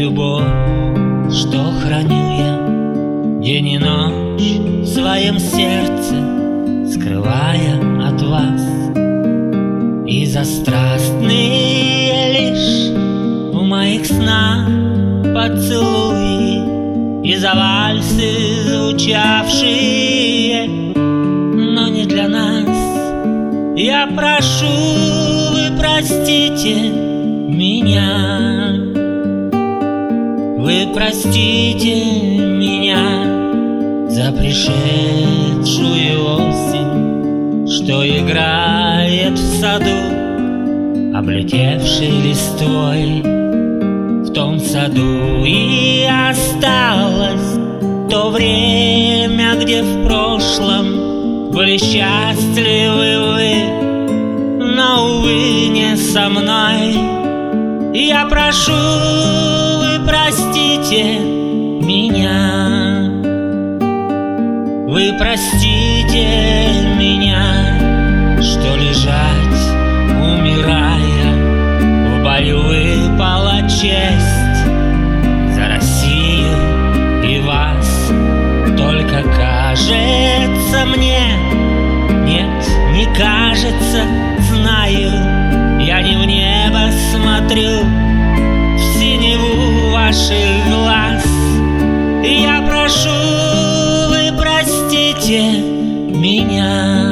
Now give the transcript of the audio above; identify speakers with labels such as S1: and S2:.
S1: любовь, что хранил я день и ночь в своем сердце, скрывая от вас. И за страстные лишь в моих снах поцелуи, и за вальсы звучавшие, но не для нас. Я прошу, вы простите меня, вы простите меня за пришедшую осень, что играет в саду, облетевшей листвой. В том саду и осталось то время, где в прошлом были счастливы вы, но, увы, не со мной. Я прошу, вы простите меня, вы простите меня, что лежать, умирая, в бою выпала честь за Россию и вас. Только кажется мне, нет, не кажется, знаю, я не в небо смотрю, в синеву ваших глаз. И я прошу, вы простите меня.